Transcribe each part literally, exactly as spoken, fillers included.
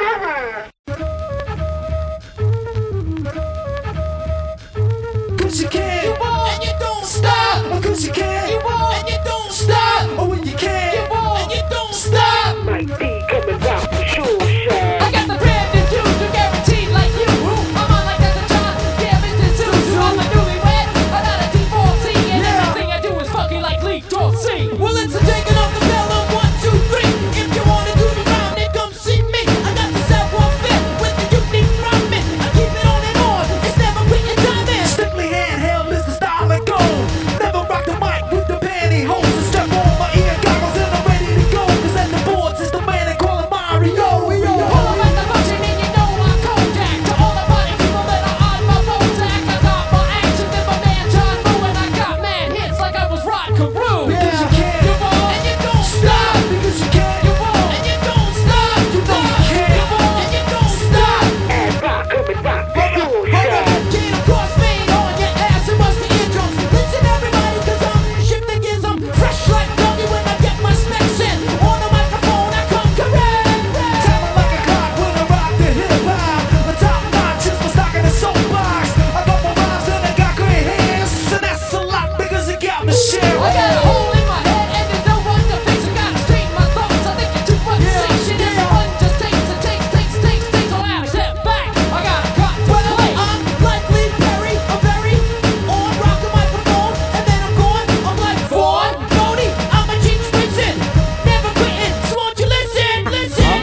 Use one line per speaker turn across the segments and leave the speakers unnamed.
Cause you can, you won't, and you don't stop. Cause you can, you won't, and you don't stop. Or when you can, you won't, and you don't stop.
Mike D coming round for sure, shot.
I got the brand new dude, you guaranteed like you. I'm on like that's a job, yeah, Mister Zeus. I'm a newlywed, I'm not a divorcee, and
Yeah.
everything I do is fucking like Lee Dorsey.
Well, it's a taking off the bell of one, two, three. If you wanna do the round, then come see me. I got the Savoir fit with the unique rhyming. I keep it on and on, it's never quitting timing. Strictly handheld is the style and go. Never rock the mic with the pantyhose. And strap on my ear goggles and I'm ready to go. Cause at the boards is the man they call him Mario.
Pull up at the function and you know I'm Kodak. To all the party people that are on my Bojack, I got more action than my man John Woo, and I got mad hits like I was Rod Carew.
Because you can,
You won't,
and you don't stop. Because you can,
you won't,
and you don't stop. You know you can,
you won't,
and you don't stop.
And rock coming rock for
Hold
sure,
up, hold
shot.
up, can't cross me on your ass and bust the eardrums. Listen everybody, cause I'm shifting gears. I'm fresh like doggy when I get my specs in. On the microphone, I come correct. Timing like a clock when I rock the hip hop. The top notch is my stock in the soapbox. I got my rhymes and I got great hands. And that's a lot because it got me sharing.
I got a hole in my head and there's no one to fix it. Gotta straighten my thoughts. I think you're too much
Yeah,
station.
yeah.
Everyone just takes and takes, takes, takes, takes. So I step back. I got a cut to
Well,
play.
I'm like Lee Perry, I'm very on, rock the microphone, and then I'm gone. I'm like Vaughn, Bodie, I'm a cheap Swinson, never quitting. So won't you listen, listen?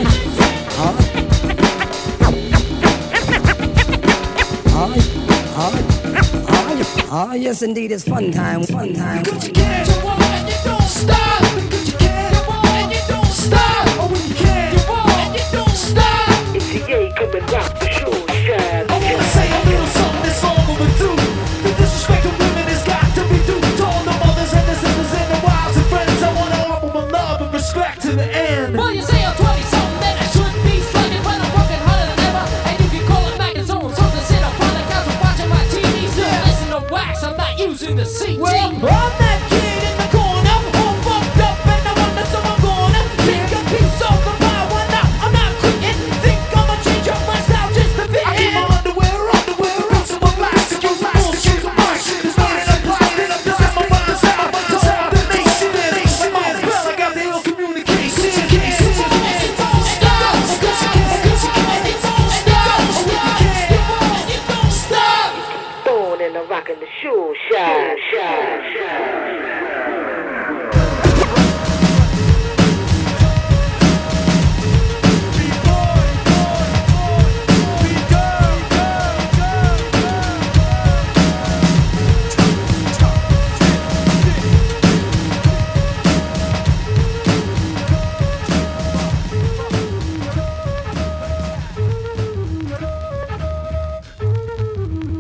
Ah, yes, indeed, it's fun time, fun time.
Cause you can't, you won't, and you don't stop.